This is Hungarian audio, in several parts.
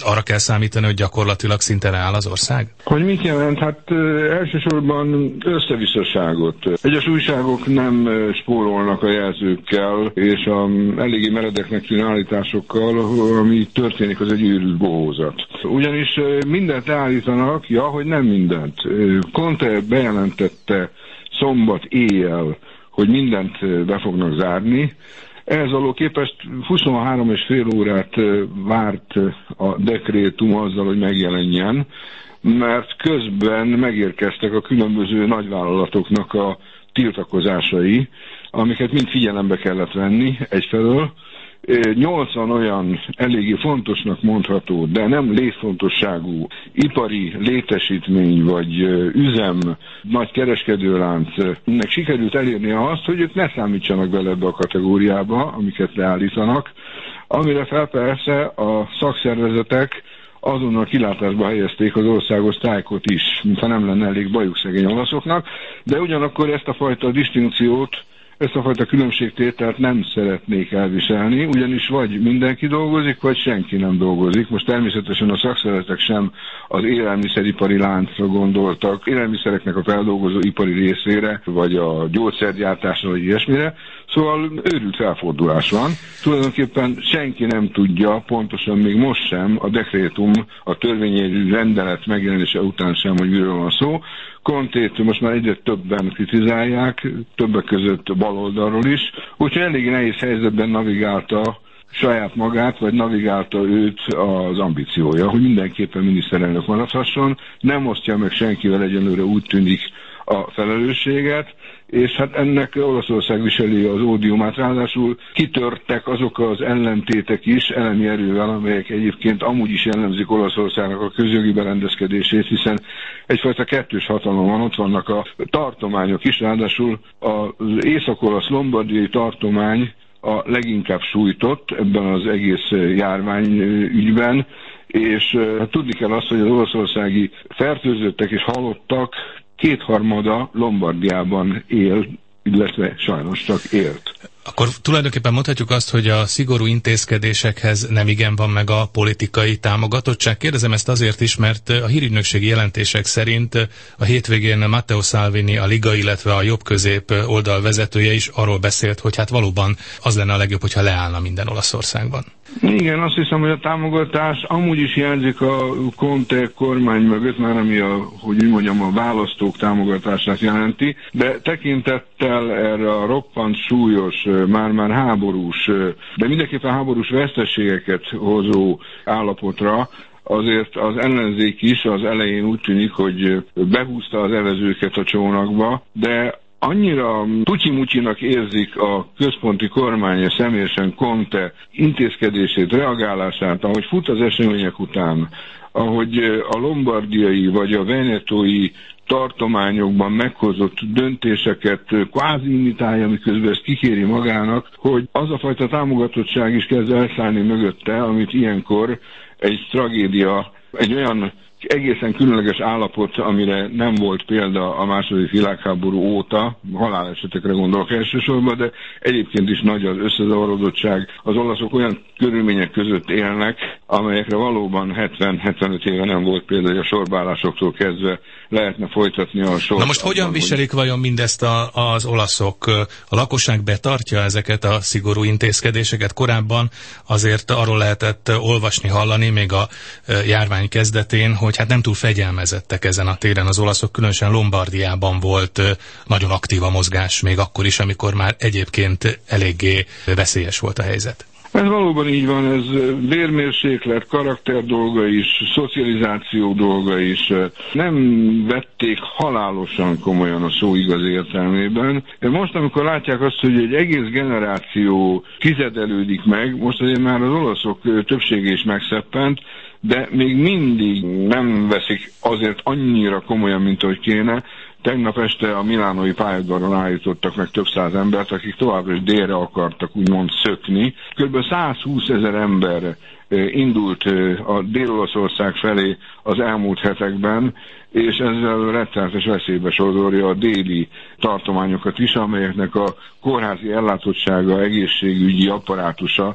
arra kell számítani, hogy gyakorlatilag szinte leáll az ország? Hogy mit jelent? Hát elsősorban összevisszaságot. Egyes újságok nem spórolnak a jelzőkkel, és eléggé meredeknek tűnő állításokkal, ami történik, az egy őrült bohózat. Ugyanis mindent állítanak, hogy nem mindent. Conte bejelentette szombat éjjel, hogy mindent be fognak zárni. Ehhez való képest 23,5 órát várt a dekrétum azzal, hogy megjelenjen, mert közben megérkeztek a különböző nagyvállalatoknak a tiltakozásai, amiket mind figyelembe kellett venni egyfelől. 80 olyan eléggé fontosnak mondható, de nem létfontosságú ipari létesítmény vagy üzem, nagy kereskedőláncnek sikerült elérnie azt, hogy ők ne számítsanak bele ebbe a kategóriába, amiket leállítanak, amire fel persze a szakszervezetek azonnal kilátásba helyezték az országos sztrájkot is, mintha nem lenne elég bajuk szegény olaszoknak, de ugyanakkor ezt a fajta distinkciót, ezt a fajta különbségtételt nem szeretnék elviselni, ugyanis vagy mindenki dolgozik, vagy senki nem dolgozik. Most természetesen a szakszervezetek sem az élelmiszeripari láncra gondoltak, élelmiszereknek a feldolgozó ipari részére, vagy a gyógyszergyártásra, vagy ilyesmire. Szóval őrült felfordulás van. Tulajdonképpen senki nem tudja, pontosan még most sem, a dekrétum, a törvényi rendelet megjelenése után sem, hogy miről van szó. Contét most már egyre többen kritizálják, többek között a baloldalról is, úgyhogy elég nehéz helyzetben navigálta saját magát, vagy navigálta őt az ambíciója, hogy mindenképpen miniszterelnök maradhasson, nem osztja meg senkivel egyenlőre, úgy tűnik, a felelősséget, és hát ennek Olaszország viseli az ódiumát, ráadásul kitörtek azok az ellentétek is elemi erővel, amelyek egyébként amúgy is jellemzik Olaszországnak a közjogi berendezkedését, hiszen egyfajta kettős hatalom van, ott vannak a tartományok is, ráadásul az észak-olasz lombardiai tartomány a leginkább sújtott ebben az egész járványügyben, és tudni kell azt, hogy az olaszországi fertőzöttek és halottak kétharmada Lombardiában él, illetve sajnos csak élt. Akkor tulajdonképpen mondhatjuk azt, hogy a szigorú intézkedésekhez nem igen van meg a politikai támogatottság. Kérdezem ezt azért is, mert a hírügynökségi jelentések szerint a hétvégén Matteo Salvini, a Liga, illetve a jobb-közép oldal vezetője is arról beszélt, hogy hát valóban az lenne a legjobb, hogyha leállna minden Olaszországban. Igen, azt hiszem, hogy a támogatás amúgy is jelzik a Conte kormány mögött, már ami a választók támogatását jelenti, de tekintettel erre a roppant súlyos, már háborús, de mindenképpen háborús veszteségeket hozó állapotra, azért az ellenzék is az elején úgy tűnik, hogy behúzta az evezőket a csónakba, de annyira tucsi-mucsinak érzik a központi kormány személyesen Conte intézkedését, reagálását, ahogy fut az események után, ahogy a lombardiai vagy a venetói tartományokban meghozott döntéseket kvázi imitálja, miközben ezt kikéri magának, hogy az a fajta támogatottság is kezd elszállni mögötte, amit ilyenkor egy tragédia, egy olyan egészen különleges állapot, amire nem volt példa a második világháború óta, halálesetekre gondolok elsősorban, de egyébként is nagy az összezavarodottság. Az olaszok olyan körülmények között élnek, amelyekre valóban 70-75 éve nem volt példa, hogy a sorbálásoktól kezdve lehetne folytatni a sort. Na most hogyan viselik vajon mindezt az olaszok? A lakosság betartja ezeket a szigorú intézkedéseket? Korábban azért arról lehetett olvasni, hallani, még a járvány kezdetén, hogy hát nem túl fegyelmezettek ezen a téren az olaszok, különösen Lombardiában volt nagyon aktív a mozgás, még akkor is, amikor már egyébként eléggé veszélyes volt a helyzet. Ez valóban így van, ez bérmérséklet, karakter dolga is, szocializáció dolga is. Nem vették halálosan komolyan a szó igaz értelmében. Most, amikor látják azt, hogy egy egész generáció tizedelődik meg, most azért már az olaszok többsége is megszeppent, de még mindig nem veszik azért annyira komolyan, mint ahogy kéne. Tegnap este a milánói pályaudvaron állítottak meg több száz embert, akik továbbra is délre akartak úgymond szökni. Kb. 120 000 ember indult a Dél-Olaszország felé az elmúlt hetekben, és ezzel rettenetes veszélybe sodorja a déli tartományokat is, amelyeknek a kórházi ellátottsága, egészségügyi apparátusa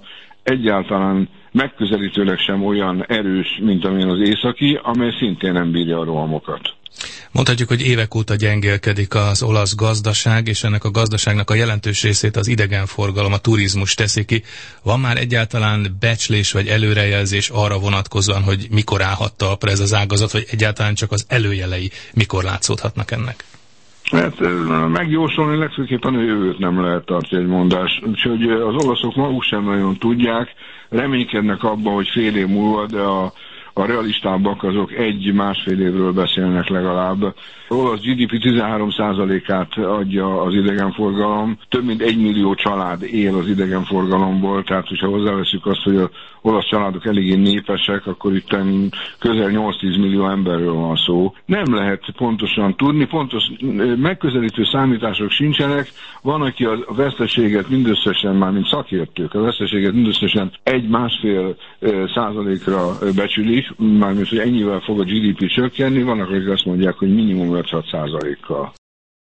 egyáltalán megközelítőleg sem olyan erős, mint amilyen az északi, amely szintén nem bírja a rohamokat. Mondhatjuk, hogy évek óta gyengélkedik az olasz gazdaság, és ennek a gazdaságnak a jelentős részét az idegenforgalom, a turizmus teszi ki. Van már egyáltalán becslés vagy előrejelzés arra vonatkozóan, hogy mikor állhat talpra ez az ágazat, vagy egyáltalán csak az előjelei mikor látszódhatnak ennek? Hát megjósolni legfőképpen a jövőt nem lehet tartani, egy mondás. Úgyhogy az olaszok maguk sem nagyon tudják, reménykednek abban, hogy fél év múlva, de a realistábbak azok 1-1,5 évről beszélnek legalább. Az olasz GDP 13%-át adja az idegenforgalom, több mint 1 millió család él az idegenforgalomból, tehát hogyha hozzáveszünk azt, hogy az olasz családok eléggé népesek, akkor itt közel 8-10 millió emberről van szó. Nem lehet pontosan tudni, pontos megközelítő számítások sincsenek. Van, aki a veszteséget mindösszesen, már mint szakértők, a veszteséget mindösszesen 1-1,5%-ra becsülik, mármint, hogy ennyivel fog a GDP csökkenni, vannak, akik azt mondják, hogy minimum 5-6%-kal.